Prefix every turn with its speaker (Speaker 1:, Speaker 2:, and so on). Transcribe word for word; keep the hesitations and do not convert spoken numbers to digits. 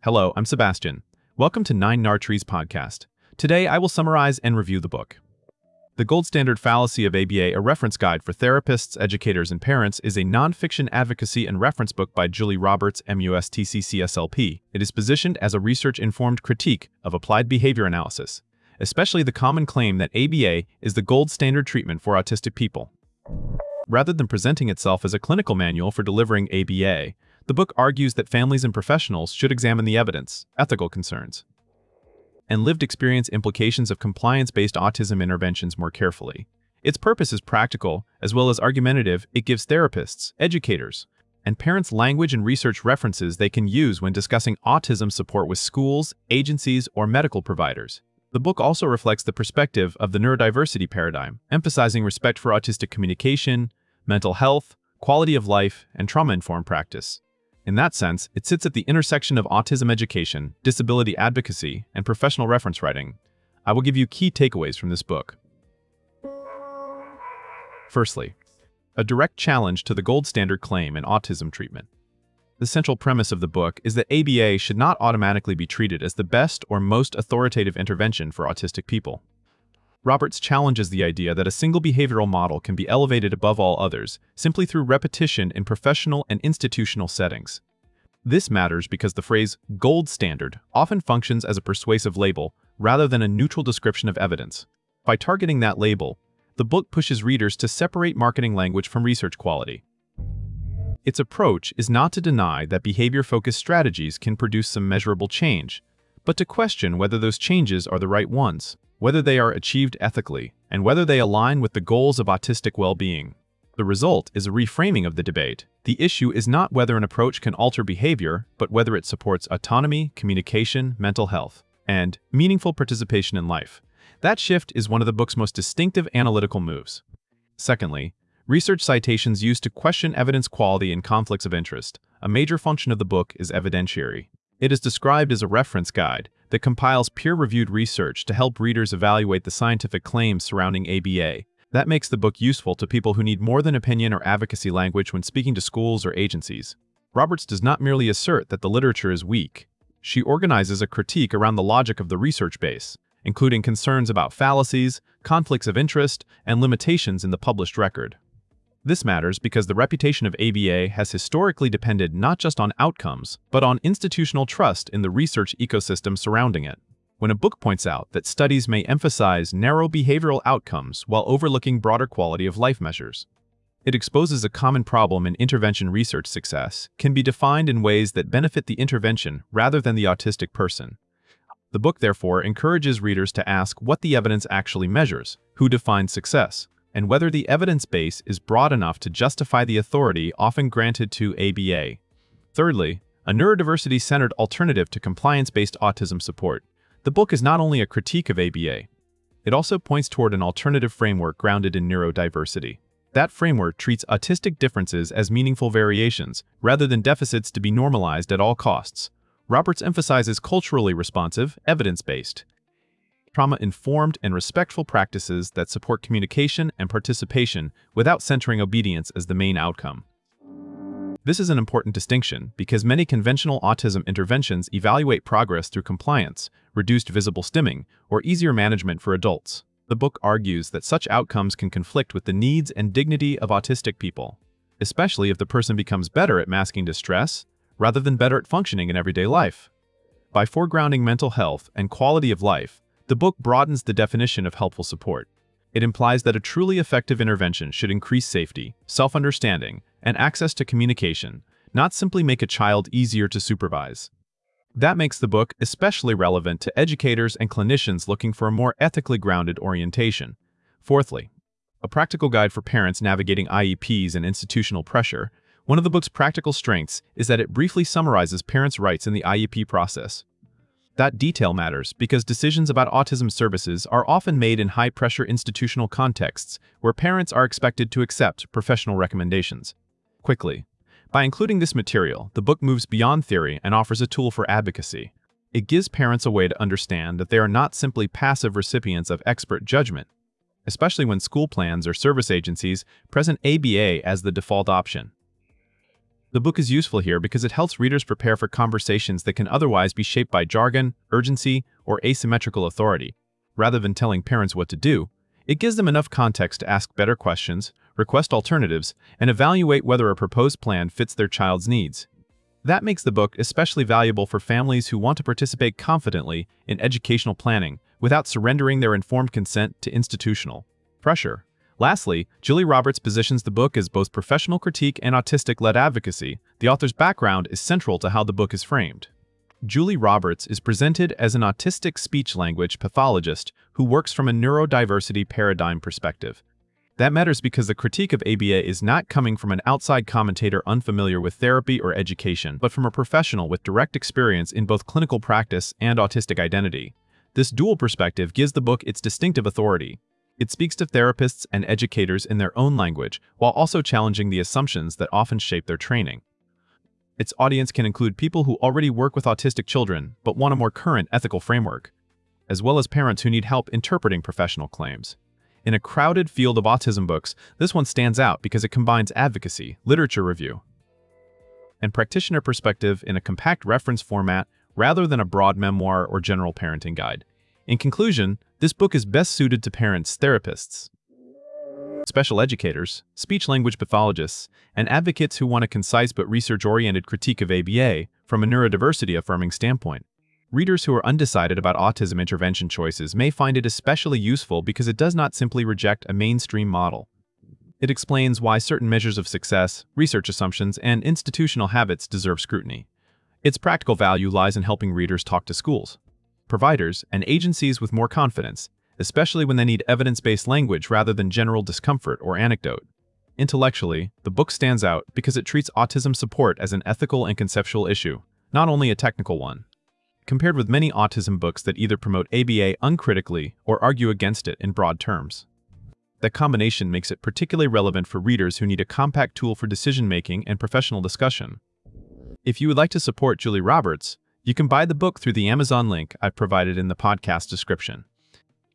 Speaker 1: Hello, I'm Sebastian. Welcome to Nine Nartrees podcast. Today, I will summarize and review the book. The Gold Standard Fallacy of A B A, a reference guide for therapists, educators, and parents, is a nonfiction advocacy and reference book by Julie Roberts, M U S T C C S L P. It is positioned as a research-informed critique of applied behavior analysis, especially the common claim that A B A is the gold standard treatment for autistic people. Rather than presenting itself as a clinical manual for delivering A B A, the book argues that families and professionals should examine the evidence, ethical concerns, and lived experience implications of compliance-based autism interventions more carefully. Its purpose is practical, as well as argumentative. It gives therapists, educators, and parents language and research references they can use when discussing autism support with schools, agencies, or medical providers. The book also reflects the perspective of the neurodiversity paradigm, emphasizing respect for autistic communication, mental health, quality of life, and trauma-informed practice. In that sense, it sits at the intersection of autism education, disability advocacy, and professional reference writing. I will give you key takeaways from this book. Firstly, a direct challenge to the gold standard claim in autism treatment. The central premise of the book is that A B A should not automatically be treated as the best or most authoritative intervention for autistic people. Roberts challenges the idea that a single behavioral model can be elevated above all others simply through repetition in professional and institutional settings. This matters because the phrase gold standard often functions as a persuasive label rather than a neutral description of evidence. By targeting that label, the book pushes readers to separate marketing language from research quality. Its approach is not to deny that behavior-focused strategies can produce some measurable change, but to question whether those changes are the right ones, whether they are achieved ethically, and whether they align with the goals of autistic well-being. The result is a reframing of the debate. The issue is not whether an approach can alter behavior, but whether it supports autonomy, communication, mental health, and meaningful participation in life. That shift is one of the book's most distinctive analytical moves. Secondly, research citations used to question evidence quality and conflicts of interest. A major function of the book is evidentiary. It is described as a reference guide that compiles peer-reviewed research to help readers evaluate the scientific claims surrounding A B A. That makes the book useful to people who need more than opinion or advocacy language when speaking to schools or agencies. Roberts does not merely assert that the literature is weak. She organizes a critique around the logic of the research base, including concerns about fallacies, conflicts of interest, and limitations in the published record. This matters because the reputation of A B A has historically depended not just on outcomes, but on institutional trust in the research ecosystem surrounding it. When a book points out that studies may emphasize narrow behavioral outcomes while overlooking broader quality of life measures, it exposes a common problem in intervention research. Success can be defined in ways that benefit the intervention rather than the autistic person. The book, therefore, encourages readers to ask what the evidence actually measures, who defines success, and whether the evidence base is broad enough to justify the authority often granted to A B A. Thirdly, a neurodiversity-centered alternative to compliance-based autism support. The book is not only a critique of A B A, it also points toward an alternative framework grounded in neurodiversity. That framework treats autistic differences as meaningful variations, rather than deficits to be normalized at all costs. Roberts emphasizes culturally responsive, evidence-based, trauma-informed, and respectful practices that support communication and participation without centering obedience as the main outcome. This is an important distinction because many conventional autism interventions evaluate progress through compliance, reduced visible stimming, or easier management for adults. The book argues that such outcomes can conflict with the needs and dignity of autistic people, especially if the person becomes better at masking distress rather than better at functioning in everyday life. By foregrounding mental health and quality of life, the book broadens the definition of helpful support. It implies that a truly effective intervention should increase safety, self-understanding, and access to communication, not simply make a child easier to supervise. That makes the book especially relevant to educators and clinicians looking for a more ethically grounded orientation. Fourthly, a practical guide for parents navigating I E Ps and institutional pressure. One of the book's practical strengths is that it briefly summarizes parents' rights in the I E P process. That detail matters because decisions about autism services are often made in high-pressure institutional contexts where parents are expected to accept professional recommendations quickly. By including this material, the book moves beyond theory and offers a tool for advocacy. It gives parents a way to understand that they are not simply passive recipients of expert judgment, especially when school plans or service agencies present A B A as the default option. The book is useful here because it helps readers prepare for conversations that can otherwise be shaped by jargon, urgency, or asymmetrical authority. Rather than telling parents what to do, it gives them enough context to ask better questions, request alternatives, and evaluate whether a proposed plan fits their child's needs. That makes the book especially valuable for families who want to participate confidently in educational planning without surrendering their informed consent to institutional pressure. Lastly, Julie Roberts positions the book as both professional critique and autistic-led advocacy. The author's background is central to how the book is framed. Julie Roberts is presented as an autistic speech-language pathologist who works from a neurodiversity paradigm perspective. That matters because the critique of A B A is not coming from an outside commentator unfamiliar with therapy or education, but from a professional with direct experience in both clinical practice and autistic identity. This dual perspective gives the book its distinctive authority. It speaks to therapists and educators in their own language, while also challenging the assumptions that often shape their training. Its audience can include people who already work with autistic children, but want a more current ethical framework, as well as parents who need help interpreting professional claims. In a crowded field of autism books, this one stands out because it combines advocacy, literature review, and practitioner perspective in a compact reference format rather than a broad memoir or general parenting guide. In conclusion, this book is best suited to parents, therapists, special educators, speech-language pathologists, and advocates who want a concise but research-oriented critique of A B A from a neurodiversity-affirming standpoint. Readers who are undecided about autism intervention choices may find it especially useful because it does not simply reject a mainstream model. It explains why certain measures of success, research assumptions, and institutional habits deserve scrutiny. Its practical value lies in helping readers talk to schools, providers, and agencies with more confidence, especially when they need evidence-based language rather than general discomfort or anecdote. Intellectually, the book stands out because it treats autism support as an ethical and conceptual issue, not only a technical one. Compared with many autism books that either promote A B A uncritically or argue against it in broad terms. That combination makes it particularly relevant for readers who need a compact tool for decision-making and professional discussion. If you would like to support Julie Roberts, you can buy the book through the Amazon link I've provided in the podcast description.